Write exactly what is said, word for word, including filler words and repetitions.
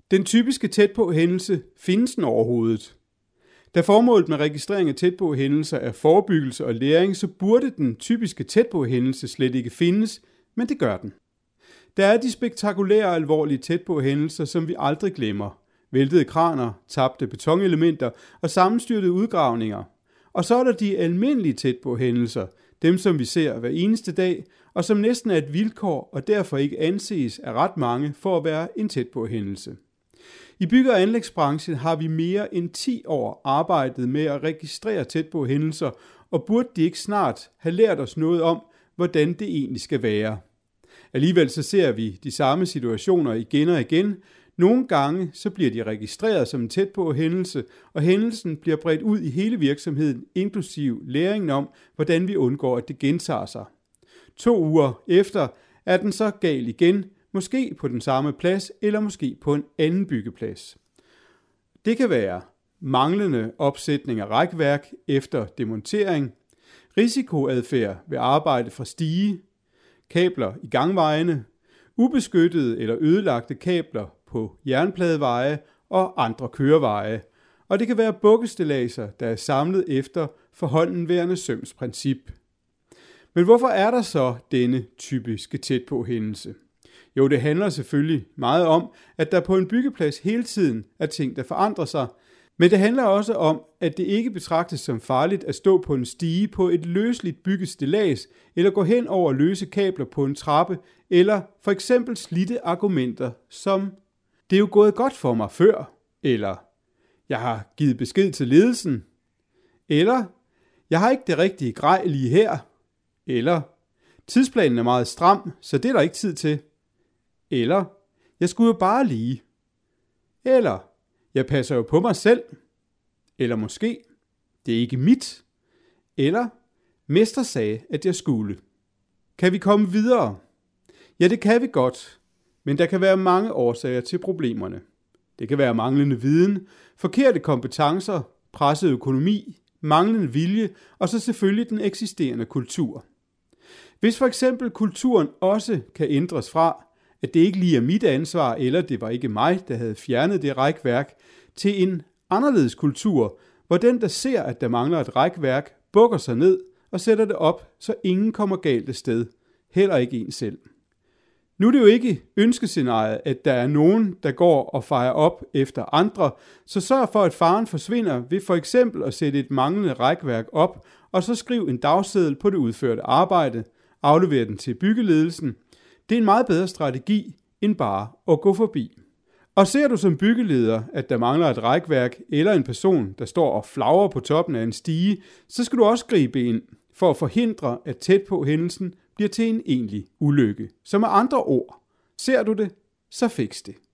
Den typiske tæt på hændelse, findes den overhovedet? Da formålet med registrering af tæt på hændelser er forebyggelse og læring, så burde den typiske tæt på hændelse slet ikke findes, men det gør den. Der er de spektakulære og alvorlige tæt på hændelser, som vi aldrig glemmer. Væltede kraner, tabte betonelementer og sammenstyrtede udgravninger. Og så er der de almindelige tæt på hændelser, dem som vi ser hver eneste dag, og som næsten er et vilkår og derfor ikke anses af ret mange for at være en tæt på hændelse. I bygge- og anlægsbranchen har vi mere end ti år arbejdet med at registrere tæt på hændelser, og burde de ikke snart have lært os noget om, hvordan det egentlig skal være. Alligevel så ser vi de samme situationer igen og igen. Nogle gange så bliver de registreret som en tæt på hændelse, og hændelsen bliver bredt ud i hele virksomheden, inklusiv læringen om, hvordan vi undgår, at det gentager sig. To uger efter er den så gal igen, måske på den samme plads, eller måske på en anden byggeplads. Det kan være manglende opsætning af rækværk efter demontering, risikoadfærd ved arbejde fra stige, kabler i gangvejene, ubeskyttede eller ødelagte kabler på jernpladeveje og andre køreveje, og det kan være bukkestillaser, der er samlet efter forhåndenværende sømsprincip. Men hvorfor er der så denne typiske tæt på hændelse? Jo, det handler selvfølgelig meget om, at der på en byggeplads hele tiden er ting, der forandrer sig, men det handler også om, at det ikke betragtes som farligt at stå på en stige på et løseligt bygget stillads, eller gå hen over løse kabler på en trappe, eller for eksempel slidte argumenter som, det er jo gået godt for mig før, eller jeg har givet besked til ledelsen, eller jeg har ikke det rigtige grej lige her, eller tidsplanen er meget stram, så det er der ikke tid til, eller jeg skulle jo bare lige, eller jeg passer jo på mig selv, eller måske, det er ikke mit, eller mester sagde, at jeg skulle. Kan vi komme videre? Ja, det kan vi godt, men der kan være mange årsager til problemerne. Det kan være manglende viden, forkerte kompetencer, presset økonomi, manglende vilje og så selvfølgelig den eksisterende kultur. Hvis for eksempel kulturen også kan ændres fra, at det ikke lige er mit ansvar, eller det var ikke mig, der havde fjernet det rækværk, til en anderledes kultur, hvor den, der ser, at der mangler et rækværk, bukker sig ned og sætter det op, så ingen kommer galt af sted, heller ikke en selv. Nu er det jo ikke ønskescenariet, at der er nogen, der går og fejrer op efter andre, så sørg for, at faren forsvinder ved for eksempel at sætte et manglende rækværk op, og så skriv en dagseddel på det udførte arbejde, aflever den til byggeledelsen. Det er en meget bedre strategi, end bare at gå forbi. Og ser du som byggeleder, at der mangler et rækværk eller en person, der står og flagrer på toppen af en stige, så skal du også gribe ind for at forhindre, at tæt på hændelsen bliver til en egentlig ulykke. Så med andre ord, ser du det, så fiks det.